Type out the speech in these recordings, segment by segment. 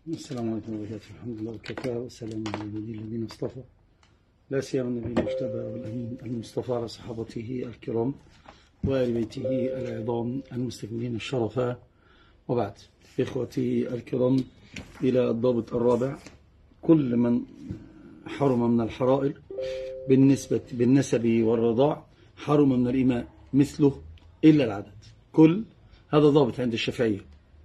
السلام عليكم ورحمة الله وبركاته. الحمد لله وكفى والسلام على الذين اصطفى، لا سيما النبي المجتبى والأمين المصطفى على صحابته الكرام وآل بيته العظام المستكملين الشرفاء، وبعد. إخوتي الكرام، إلى الضابط الرابع: كل من حرم من الحرائر بالنسب والرضاع حرم من الإماء مثله إلا العدد. هذا ضابط عند الشافعية،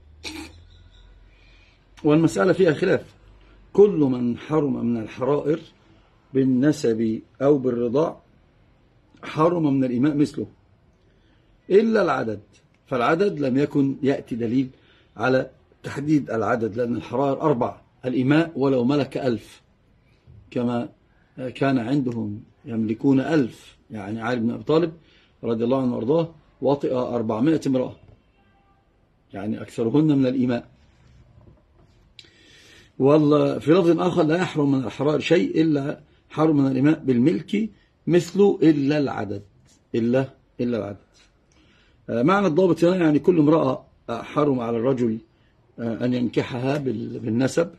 والمسألة فيها خلاف. كل من حرم من الحرائر بالنسب أو بالرضاع حرم من الإماء مثله إلا العدد، فالعدد لم يكن يأتي دليل على تحديد العدد، لأن الحرائر 4، الإماء ولو ملك 1000 كما كان عندهم يملكون 1000، يعني علي بن أبي طالب رضي الله عنه وارضاه وطئ 400 امرأة، يعني أكثرهن من الإماء. والله في لفظ آخر: لا يحرم من الحرائر شيء إلا حرم من الإماء بالملك مثله إلا العدد. إلا العدد. معنى الضابط هنا يعني كل امرأة حرم على الرجل أن ينكحها بالنسب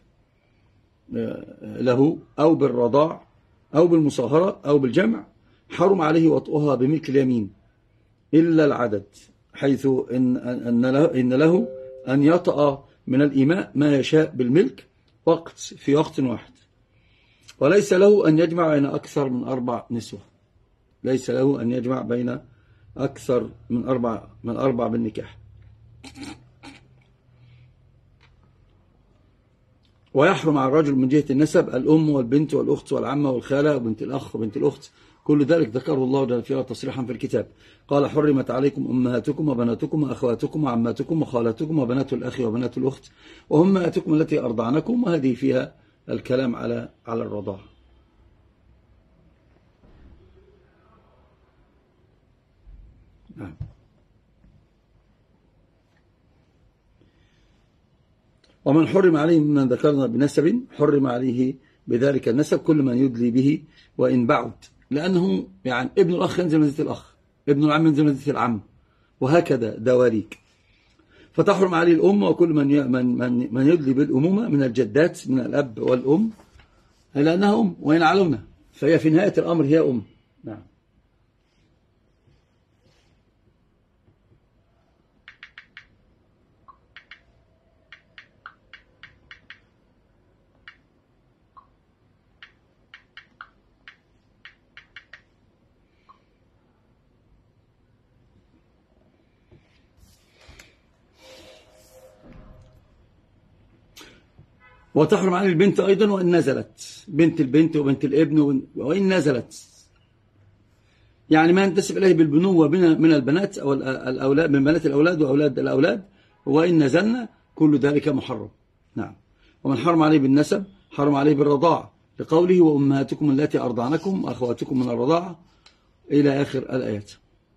له أو بالرضاع أو بالمصاهرة أو بالجمع، حرم عليه وطئها بملك اليمين إلا العدد، حيث إن له أن يطأ من الإماء ما يشاء بالملك في وقت واحد، وليس له أن يجمع بين أكثر من 4 نسوة. ليس له أن يجمع بين أكثر من 4 بالنكاح. ويحرم على الرجل من جهة النسب الأم والبنت والأخت والعمة والخالة وبنت الأخ وبنت الأخت، كل ذلك ذكره الله جل وعلا تصريحا في الكتاب. قال: حرمت عليكم أمهاتكم وبناتكم وأخواتكم وعماتكم وخالاتكم وبنات الأخ وبنات الأخت وأمهاتكم التي أرضعنكم، وهذه فيها الكلام على الرضاعة. نعم. ومن حرم عليه ممن ذكرنا بنسب حرم عليه بذلك النسب كل من يدلي به وإن بعد، لأنه يعني ابن الأخ ينزل منزلة الأخ، ابن العم ينزل منزلة العم، وهكذا دواليك. فتحرم عليه الأم وكل من يدلي بالأمومة من الجدات من الأب والأم، لأنها أم وإن علونا، فهي في نهاية الأمر هي أم. نعم. وتحرم عليه البنت أيضا وإن نزلت، بنت البنت وبنت الابن وإن نزلت، يعني ما ينتسب إليه بالبنوة من البنات أو الأولاد، من بنات الأولاد وأولاد الأولاد، وإن نزلنا كل ذلك محرم. نعم. ومن حرم عليه بالنسب حرم عليه بالرضاعة، لقوله: وأمهاتكم التي أرضعنكم وأخواتكم من الرضاعة إلى آخر الآيات.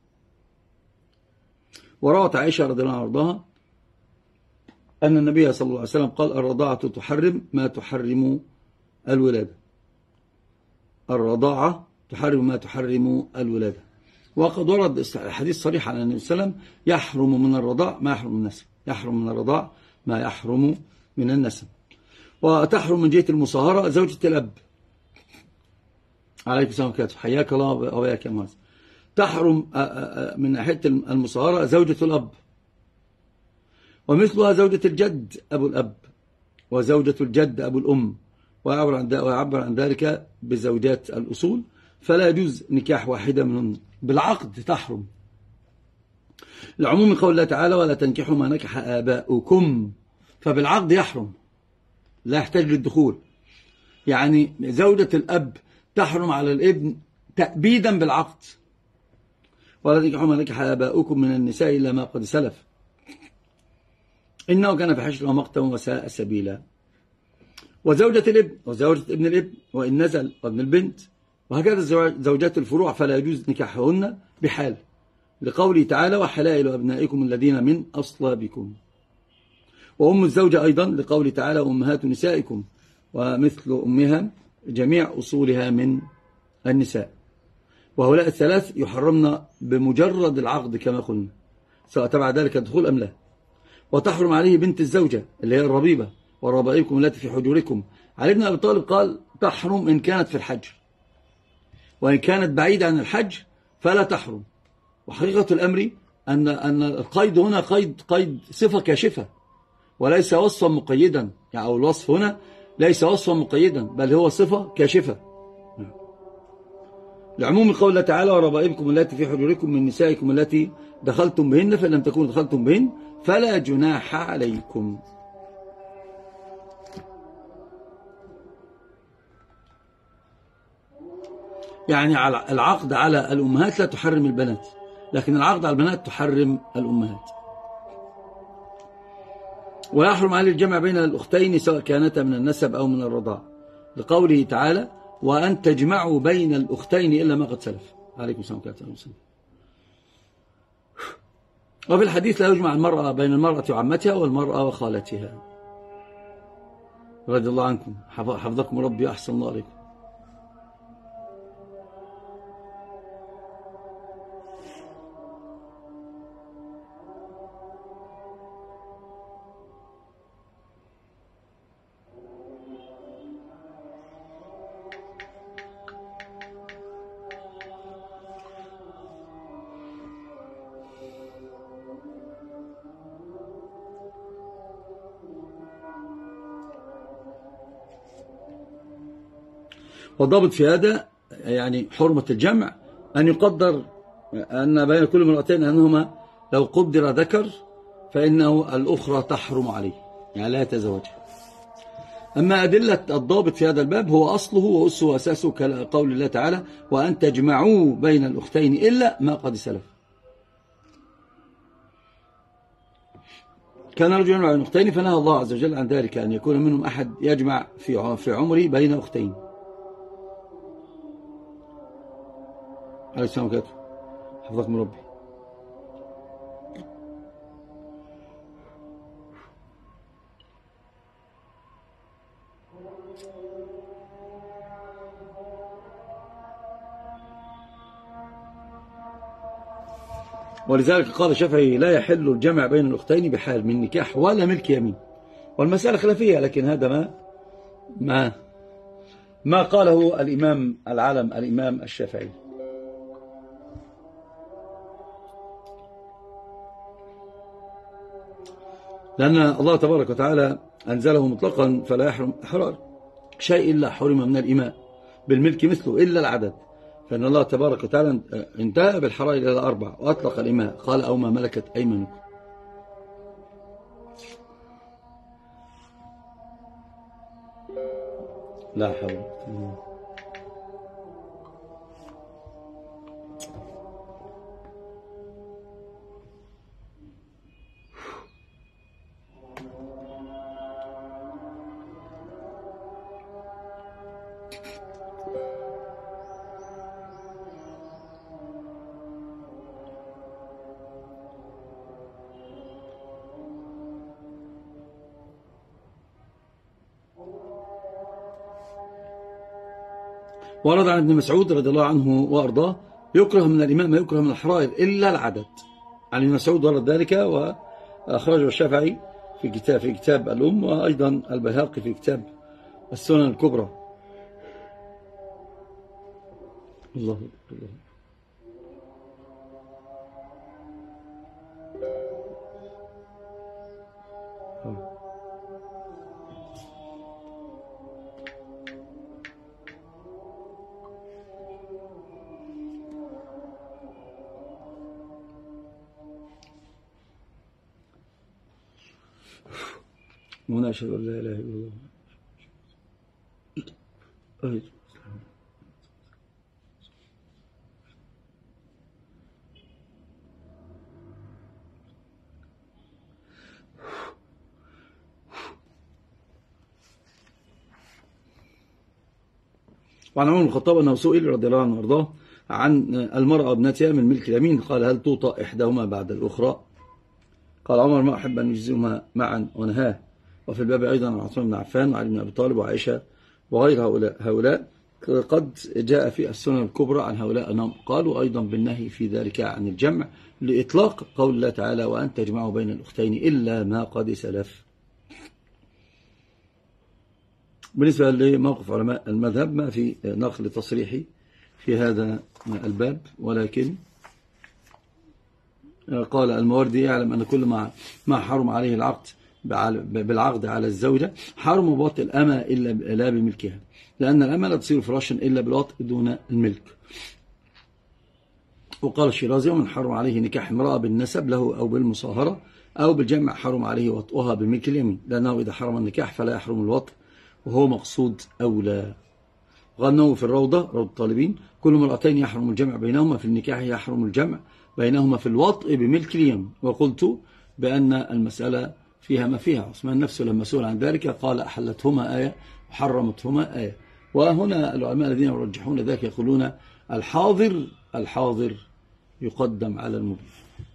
وروت عائشة رضي الله عنها وارضاها أن النبي صلى الله عليه وسلم قال: الرضاعة تحرم ما تحرم الولادة. الرضاعة تحرم ما تحرم الولادة. وقد ورد حديث صريح عن النبي صلى الله عليه وسلم: يحرم من الرضاع ما يحرم من النسب. يحرم من الرضاع ما يحرم من النسب. وتحرم من جهة المصاهرة زوجة الأب. عليكم السلام عليكم، حياك الله وبياك يا مهندس. تحرم من ناحية المصاهرة زوجة الأب، ومثلها زوجة الجد أبو الأب، وزوجة الجد أبو الأم، ويعبر عن ذلك بزوجات الأصول، فلا يجوز نكاح واحدة منهم. بالعقد تحرم، لعموم قول الله تعالى: ولا تنكحوا ما نكح آباؤكم، فبالعقد يحرم، لا يحتاج للدخول. يعني زوجة الأب تحرم على الابن تأبيدا بالعقد: ولا تنكحوا ما نكح آباؤكم من النساء إلا ما قد سلف إنه كان فحشا ومقتا وساء سبيلا. وزوجة الابن وزوجة ابن الابن وإن نزل وابن البنت، وهكذا زوجات الفروع فلا يجوز نكاحهن بحال، لقوله تعالى: وحلائل أبنائكم الذين من أصلابكم. وأم الزوجة أيضا، لقوله تعالى: أمهات نسائكم، ومثل أمها جميع أصولها من النساء. وهؤلاء الثلاث يحرمن بمجرد العقد كما قلنا، سواء تبع ذلك الدخول أم لا. وتحرم عليه بنت الزوجة اللي هي الربيبة، وربائبكم التي في حجوركم. علي بن أبي طالب قال تحرم إن كانت في الحج، وإن كانت بعيدة عن الحج فلا تحرم. وحقيقة الأمر أن القيد هنا قيد صفة كاشفة وليس وصفا مقيدا، يعني أو الوصف هنا ليس وصفا مقيدا بل هو صفة كاشفة. لعموم قول الله تعالى وربائبكم التي في حجوركم من نسائكم التي دخلتم بهن، فإن لم تكونوا دخلتم بهن فلا جناح عليكم. يعني العقد على الأمهات لا تحرم البنات، لكن العقد على البنات تحرم الأمهات. ويحرم عليه الجمع بين الأختين سواء كانتا من النسب أو من الرضاع، لقوله تعالى وأن تجمعوا بين الأختين إلا ما قد سلف. عليكم السلام عليكم السلام. وفي الحديث لا يجمع المرأة بين المرأة وعمتها والمرأة وخالتها. رضي الله عنكم، حفظكم ربي، أحسن الله عليكم. والضابط في هذا يعني حرمة الجمع أن يقدر أن بين كل امرأتين أنهما لو قدر ذكر فإنه الأخرى تحرم عليه، يعني لا يتزوجها. أما أدلة الضابط في هذا الباب هو أصله وأسه وأساسه كقول الله تعالى وأن تجمعوا بين الأختين إلا ما قد سلف. كان رجل يجمع بين أختين فنهى الله عز وجل عن ذلك، أن يكون منهم أحد يجمع في عمره بين أختين. عليه السلام عليكم، حفظكم ربي. ولذلك قال الشافعي لا يحل الجمع بين الأختين بحال من نكاح ولا ملك يمين. والمسألة خلافية، لكن هذا ما قاله الإمام العالم الإمام الشافعي. لأن الله تبارك وتعالى أنزله مطلقا فلا يحرم إحرار شيء إلا حرم من الإماء بالملك مثله إلا العدد، فإن الله تبارك وتعالى انتهى بالحرائر إلى 4 وأطلق الإماء، قال أو ما ملكت أيمانكم. لا حول. ورد عن ابن مسعود رضي الله عنه وأرضاه يكره من الإماء ما يكره من الحرائر إلا العدد. عن ابن مسعود ورد ذلك، وأخرجه الشافعي في كتاب الأم، وأيضا البيهقي في كتاب السنن الكبرى. الله الله. هنا أشهد أن لا إله إلا الله. وعن عمر بن الخطاب أنه سئل رضي الله عنه وارضاه عن المرأة وابنتها من ملك اليمين، قال هل توطأ إحداهما بعد الأخرى؟ قال عمر ما أحب أن يجزئهما معا ونهاه. وفي الباب أيضا عن عثمان بن عفان وعلي بن أبي طالب وعائشة وغير هؤلاء قد جاء في السنن الكبرى عن هؤلاء أنهم قالوا أيضا بالنهي في ذلك عن الجمع لإطلاق قول الله تعالى وأن تجمعوا بين الأختين إلا ما قد سلف. بالنسبة لموقف علماء المذهب ما في نقل تصريحي في هذا الباب، ولكن قال الموردي يعلم أن كل ما حرم عليه العقد بالعقد على الزوجة حرم بوطء الأمة إلا لا بملكها، لأن الأمة لا تصير فراشا إلا بالوطء دون الملك. وقال الشيرازي ومن حرم عليه نكاح امرأة بالنسب له أو بالمصاهرة أو بالجمع حرم عليه وطئها بملك اليمين، لأنه إذا حرم النكاح فلا يحرم الوطء وهو مقصود أولى. غنوا في الروضة الطالبين كل مرأتين يحرم الجمع بينهما في النكاح يحرم الجمع بينهما في الوطء بملك اليمين. وقلت بأن المسألة فيها ما فيها. عثمان نفسه لما سئل عن ذلك قال أحلتهما آية وحرمتهما آية. وهنا العلماء الذين يرجحون ذلك يقولون الحاضر يقدم على المبين.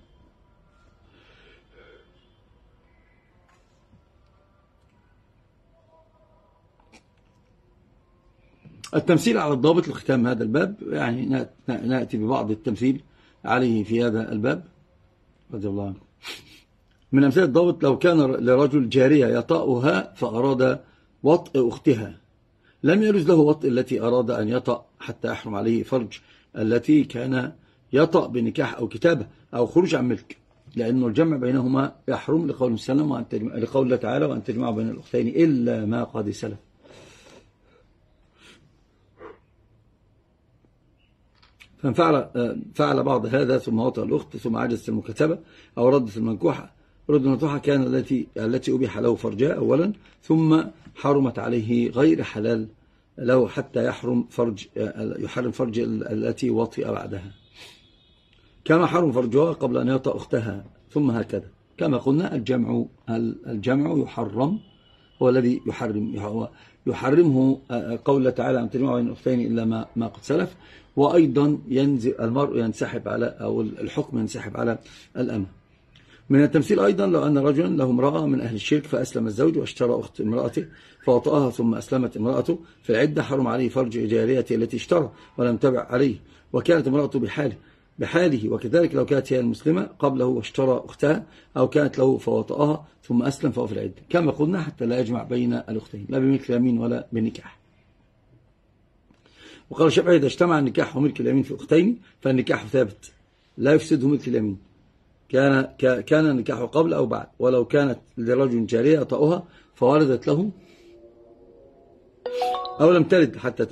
التمثيل على الضابط لختام هذا الباب، يعني نأتي ببعض التمثيل عليه في هذا الباب رضي الله عنه. من أمثلة الضابط لو كان لرجل جارية يطأها فأراد وطء أختها لم يجوز له وطء التي أراد أن يطأ حتى يحرم عليه فرج التي كان يطأ بنكاح أو كتابة أو خروج عن ملك، لأنه الجمع بينهما يحرم لقول الله تعالى وأن تجمعوا بين الأختين إلا ما قد سلف. فعل بعض هذا ثم وطأ الأخت ثم عجزت المكتبة أو ردت المنكوحة. رد المنكوحة كان التي أبيح له فرجها أولا ثم حرمت عليه غير حلال له حتى يحرم فرج التي وطئ بعدها، كما حرم فرجها قبل أن يطأ أختها. ثم هكذا كما قلنا الجمع يحرم، هو الذي يحرمه قول تعالى أن تجمعوا بين الأختين إلا ما قد سلف. وأيضا المرء ينسحب على أو الحكم ينسحب على الأمة. من التمثيل أيضا لو أن رجلا له امرأة من أهل الشرك فأسلم الزوج واشترى أخت امرأته فوطأها ثم أسلمت امرأته في العدة حرم عليه فرج جاريته التي اشترى ولم تبع عليه وكانت امرأته بحاله. وكذلك لو كانت هي المسلمة قبله واشترى أختها أو كانت له فوطأها ثم أسلم فهو في العدة كما قلنا حتى لا يجمع بين الأختين لا بملك اليمين ولا بنكاح. وقال الشافعي إذا اجتمع النكاح وملك اليمين في أختين فالنكاح ثابت لا يفسده ملك اليمين، كان النكاح قبل أو بعد. ولو كانت لرجل جارية يطأها فولدت له أو لم تلد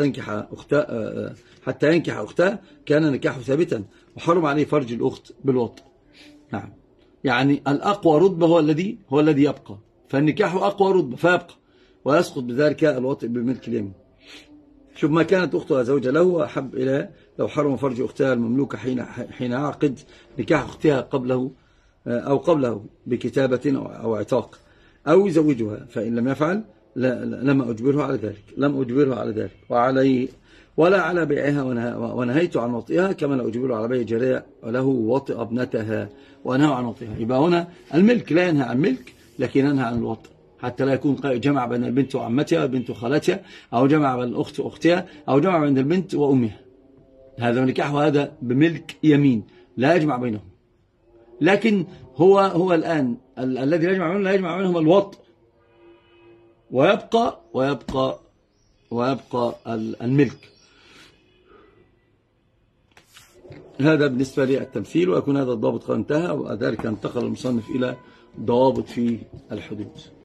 حتى ينكح أختها كان نكاحه ثابتا وحرم عليه فرج الأخت بالوطء. نعم، يعني الأقوى رتبة هو الذي يبقى، فالنكاح أقوى رتبة فيبقى ويسقط بذلك الوطء بملك اليمين. شوف ما كانت أختها زوجة له أحب إلى لو حرم فرج أختها المملوكة حين عقد نكاح أختها قبله بكتابة أو عتاق أو يزوجها، فإن لم يفعل لم أجبره على ذلك ولا على بيعها ونهيت عن وطئها كما لا أجبره على بيع جارية له وطئ ابنتها ونهى عن وطئها. يبقى هنا الملك لا ينهى عن ملك لكن ينهى عن الوطئ حتى لا يكون جمع بين البنت وعمتها وبنت خالتها أو جمع بين الأخت وأختها أو جمع بين البنت وأمها. هذا نكاح وهذا بملك يمين لا يجمع بينهم، لكن هو الآن الذي لا يجمع بينهم الوطء ويبقى الملك. هذا بالنسبة للتمثيل، ويكون هذا الضابط قد انتهى وذلك انتقل المصنف إلى ضوابط في الحدود.